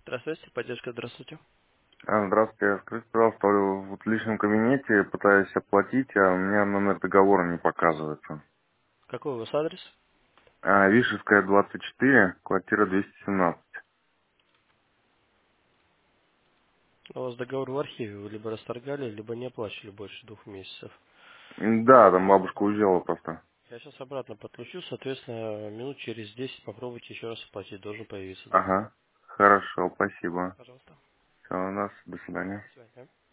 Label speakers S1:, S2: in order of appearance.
S1: Здравствуйте, поддержка, здравствуйте.
S2: Здравствуйте. Скажите, пожалуйста, вот в личном кабинете пытаюсь оплатить, а у меня номер договора не показывается.
S1: Какой у вас адрес?
S2: Вишевская, 24, квартира 217.
S1: У вас договор в архиве, вы либо расторгали, либо не оплачивали больше 2 месяцев.
S2: Да, там бабушка уезжала просто.
S1: Я сейчас обратно подключу, соответственно, минут через 10 попробуйте еще раз оплатить, должен появиться договор.
S2: Ага. Хорошо, спасибо.
S1: Пожалуйста.
S2: Все, у нас, до свидания.
S1: До свидания.